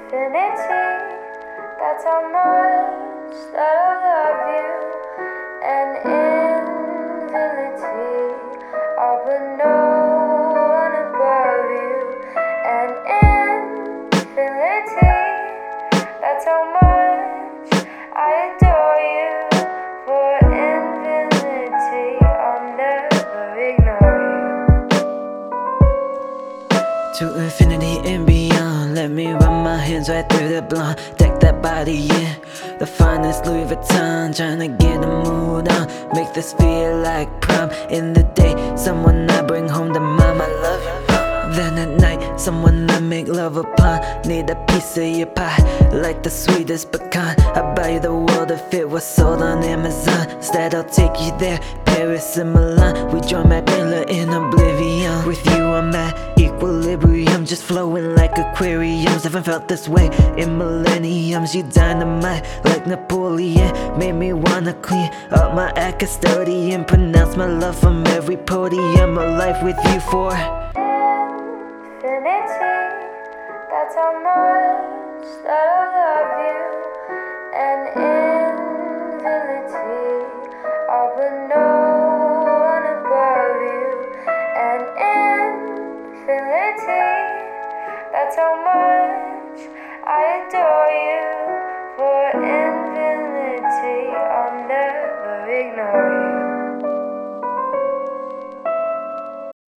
infinity. That's how much that I love you. And infinity, I'll put no one above you. And infinity, that's how much I adore you. For infinity, I'll never ignore you. To infinity and beyond, let me run my hands right through the blonde. Deck that body in the finest Louis Vuitton, trying to get a mood on, make this feel like prom. In the day, someone I bring home to mom, I love you. Then at night, someone I make love upon, need a piece of your pie, like the sweetest pecan. I buy you the world if it was sold on Amazon. Instead I'll take you there, Paris and Milan. We join Mac Miller in oblivion. With you I'm at equilibrium, just flowing like aquariums. Haven't felt this way in millenniums. You dynamite like Napoleon, made me wanna clean up my act custodian. Pronounce my love from every podium. A life with you for infinity. That's how much that I love you. And